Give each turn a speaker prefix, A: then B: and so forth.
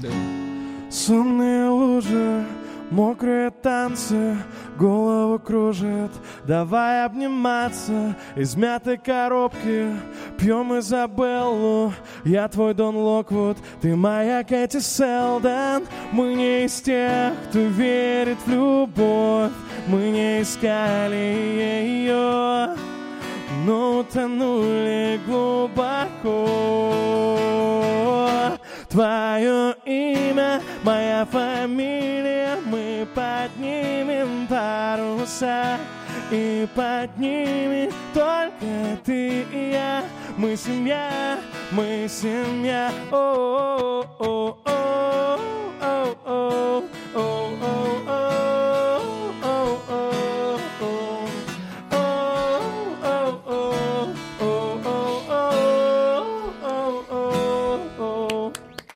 A: Сонные лужи, мокрые танцы, голову кружит. Давай обниматься из мятой коробки. Пьем Изабеллу, я твой Дон Локвуд, ты моя Кэти Селдон. Мы не из тех, кто верит в любовь. Мы не искали ее, но утонули глубоко. Твое имя, моя фамилия, мы поднимем паруса. И под ними только ты и я. Мы семья, мы семья. О-о-о.